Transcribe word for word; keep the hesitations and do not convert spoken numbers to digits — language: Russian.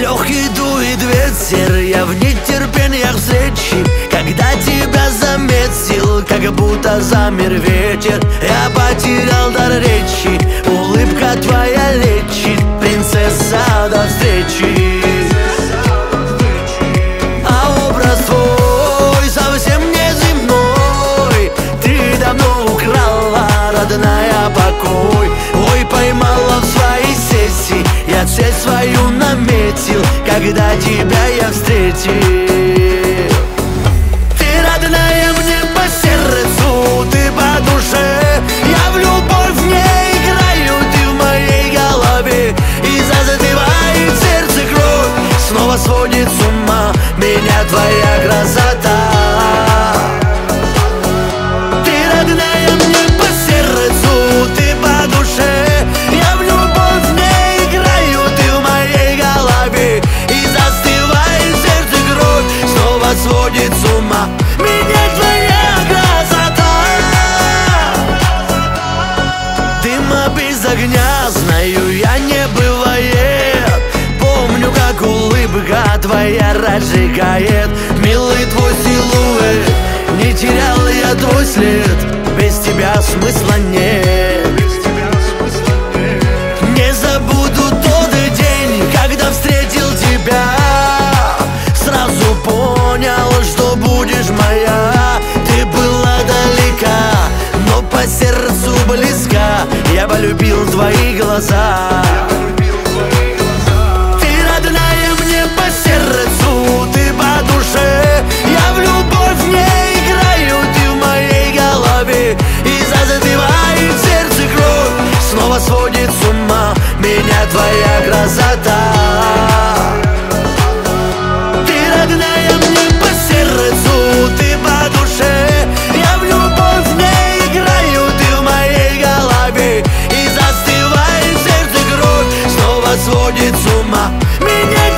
Легкий дует ветер, я в нетерпениях встречи. Когда тебя заметил, как будто замер ветер. Я потерял дар речи, улыбка твоя лечит. Принцесса, до встречи. А образ твой совсем неземной. Ты давно украла, родная, покой. Ой, поймала в своей сети, я цель свою наметил, когда тебя я встретил. Ты родная мне по сердцу, ты по душе. Я в любовь не играю, ты в моей голове. И застывает сердце кровь, снова сводит с ума меня твоя красота. Ты родная мне по сердцу, ты по душе. Я в любовь не играю, ты в моей голове. И застывает сердце кровь, снова сводит с ума меня твоя красота. Дыма без огня, знаю, я не бывает. Помню, как улыбка твоя разжигает. Милый твой силуэт, не терял я твой след. Без тебя смысла нет. Не забуду тот день, когда встретил тебя. Сразу понял, что будешь моя. Ты была далека, но по сердцу близка. Я полюбил твои глаза. Ты родная мне по сердцу, ты по душе. Я в любовь не играю, ты в моей голове. И застывает сердце кровь, снова сводит с ума меня твоя красота. Ты родная мне по сердцу, ты по душе. Я в любовь не играю, ты в моей голове. И застывает сердце кровь, снова сводит с ума меня